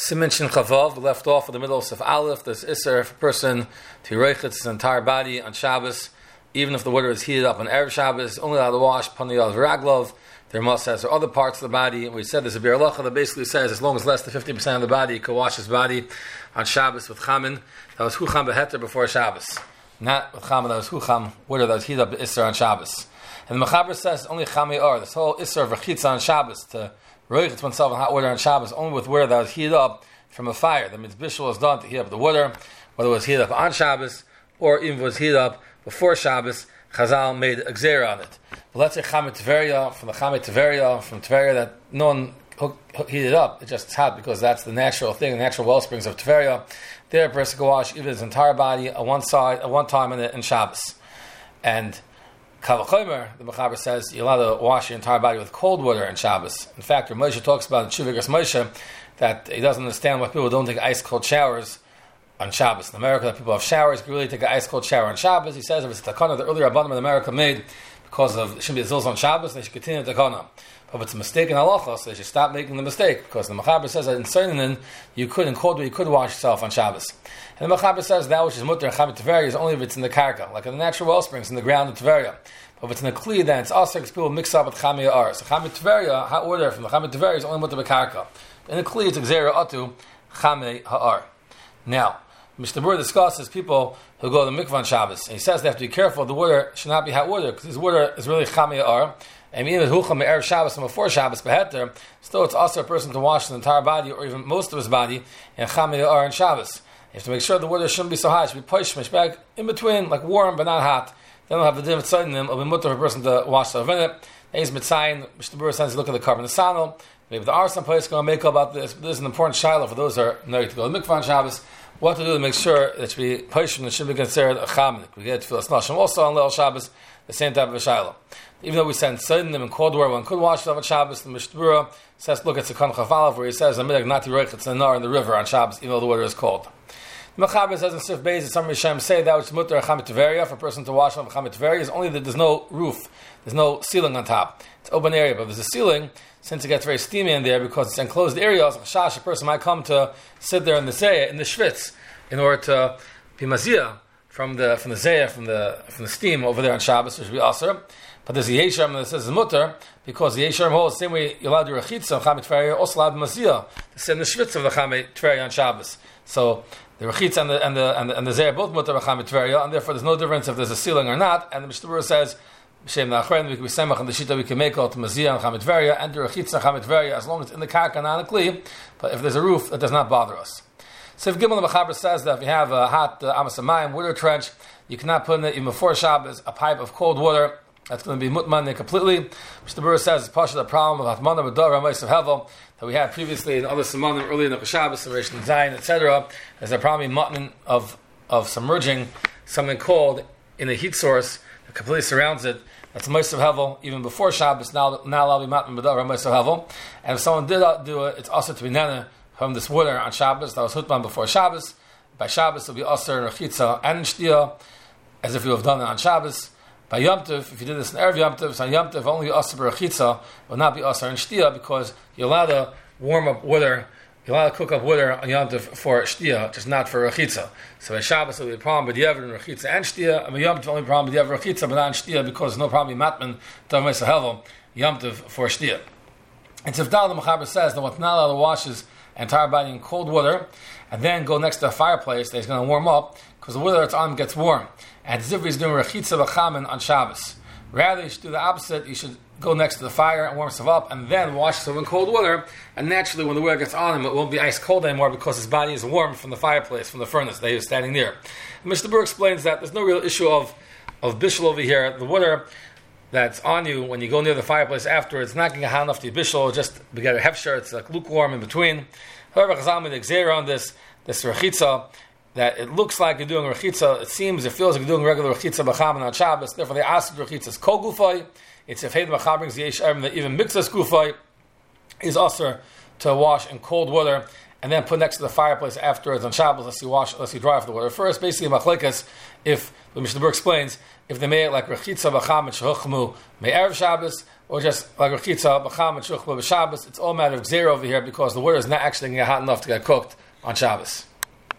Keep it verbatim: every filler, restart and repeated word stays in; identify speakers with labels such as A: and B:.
A: Siman Shin Chavav, we left off in the middle of Sif Aleph. There's Isser if a person to reichet his entire body on Shabbos, even if the water is heated up on Erev Shabbos, only allowed to wash Pani Yad V'Raglov. There must have other parts of the body. We said there's a Bir Halacha that basically says as long as less than fifty percent of the body, he could wash his body on Shabbos with Chamin. That was Hucham Beheter before Shabbos. Not with Chamin, that was Hucham, water that was heated up to Isser on Shabbos. And the Mechaber says only Chamei Or, this whole Isser of Rechitza on Shabbos, to reichet oneself in hot water on Shabbos, only with water that was heated up from a fire. That means Bishul was done to heat up the water, whether it was heated up on Shabbos, or even if it was heated up before Shabbos, Chazal made a Gzeira on it. But let's say Chamei Tveria, from the Chamei Tveria, from Tveria that no one hook, hook, heated up, it just is hot because that's the natural thing, the natural well springs of Tveria. There a person can wash even his entire body at one side, at one time in, the, in Shabbos. And Kal V'chomer, the Mechaber says, you're allowed to wash your entire body with cold water in Shabbos. In fact, Moshe talks about in Shuvigras Moshe that he doesn't understand why people don't take ice cold showers on Shabbos. In America, that people have showers, can really take an ice cold shower on Shabbos. He says if it's a takana the earlier Rabbanim in America made because of it shouldn't be a zilz on Shabbos, they should continue the takana. But if it's a mistake in halacha, so they should stop making the mistake because the Mechaber says that in Seinin you could in cold water you could wash yourself on Shabbos. And the Mechaber says that which is mutter and Chamei Tveria is only if it's in the karka, like in the natural well springs in the ground of Tveria. But if it's in the kli, then it's also because people mix up with Chamei Or. So Chamei Tveria, hot water from the Chamei Tveria is only mutter b'karka. In the kli, it's Gzeira atu Chamei Ha'ar. Now, Mishnah Berurah discusses people who go to the mikvah on Shabbos, and he says they have to be careful. The water should not be hot water because this water is really Chamei Ha'ar. And even if Hucham Erev Shabbos and before Shabbos beheter, still it's also a person to wash his entire body or even most of his body in Chamei Ha'ar and Shabbos. You have to make sure the water shouldn't be so hot. It should be poishmish back in between, like warm but not hot. Then we'll have the din of tzayim. It'll be mutter for a person to wash the in it. Then he's mitzayin. Mishnah Berurah says look at the carbon the sandal. Maybe there are some places going to make up about this, but this is an important shiloh for those who are married to go to the mikvah on Shabbos. What to do to make sure that it should be poishmish, it should be considered a chamin. We get tefillas nashim also on Leil Shabbos, the same type of a shiloh. Even though we send tzayim in cold water, one could wash it on Shabbos. The Mishnah Berurah says look at Sekon Chafalav where he says a midag nati roich it's in the river on Shabbos, even though the water is cold. The Mechaber says in Sif Beis that some Rishonim say that which is mutter Chamei Tveria for a person to wash on Chamei Tveria is only that there's no roof, there's no ceiling on top. It's open area, but if there's a ceiling, since it gets very steamy in there because it's enclosed area, a shash, a person might come to sit there in the zayah, in the shvitz, in order to be maziyah from the from the zayah, from the from the steam over there on Shabbos, which would be asur. But there's a Yesharm that says it's mutter because the Yesharm holds the same way you're allowed to do rechitza on Chamei Tveria, also allowed maziyah to sit in the shvitz of the Chamei Tveria on Shabbos. So the rechitza and the and the and the, and the zayah both mutter Chamei Tveria, and therefore there's no difference if there's a ceiling or not. And the Mishnah Berurah says B'Shem Nachren we can be semach and the shita we can make out to maziyah on Chamei Tveria and the rechitza on Chamei Tveria as long as it's in the karka and on the kli. But if there's a roof, that does not bother us. So if Gimel the Mechaber says that if you have a hot uh, Amas Hamayim water trench, you cannot put in it even before Shabbos a pipe of cold water. That's going to be mutman completely. Mishnah Berurah says it's partially the problem of Hatmana B'Dor Ramais of Hevel that we had previously in other Simonim earlier in the Shabbos, and Rishon Zayin, et cetera. There's a problem mutman of of submerging something cold in a heat source that completely surrounds it. That's a Ma'aser Hevel even before Shabbos. Now, now allowed to be matman B'Dor Ramais of Hevel. And if someone did do it, it's also to be nana from this water on Shabbos that was hutman before Shabbos. By Shabbos, it'll be asur and rechitza and shtiyah, as if you have done it on Shabbos. By Yom Tov, if you did this in Erev Yom Tov, so on Yom Tov only asur b'rechitza will not be asur and shtiyah because you're allowed to warm up water, you're allowed to cook up water on Yom Tov for shtiyah, just not for rechitza. So by Shabbos it'll be a problem with Yever and rechitza and shtiyah, and by Yom Tov only a problem with Yever rechitza, but not in shtiyah because there's no problem with matman Dav Mesa Hevel Yom Tov for shtiyah. And Tzivdal the Mechaber says that what's not allowed to wash his entire body in cold water and then go next to a fireplace that he's going to warm up because the water that's on him gets warm. And as if he's doing rechitza b'chamin on Shabbos. Rather, you should do the opposite. You should go next to the fire and warm himself up and then wash himself in cold water. And naturally, when the water gets on him, it won't be ice cold anymore because his body is warm from the fireplace, from the furnace that he was standing near. And Mishnah Berurah explains that there's no real issue of, of bishul over here. The water that's on you when you go near the fireplace afterwards, it's not going to get hot enough to be bishul, just to get a hefsher, it's like lukewarm in between. However, Chazal made a gzeira on this, this rechitza, that it looks like you're doing rechitza, it seems, it feels like you're doing regular rechitza b'chamin on Shabbos, therefore they ask rechitza is kol gufay, it's if Heid Machaber brings the Yesharm that even mixes gufay is usher to wash in cold water and then put next to the fireplace afterwards on Shabbos, unless you wash, unless you dry off the water. First, basically, machlekes, if, the Mishnah Berurah explains, if they made it like rechitza b'chamin shehuchmu me'erev Shabbos, or just like Rechitza, Bacham, and Shuchba, Shabbos. It's all a matter of zero over here because the water is not actually going to get hot enough to get cooked on Shabbos.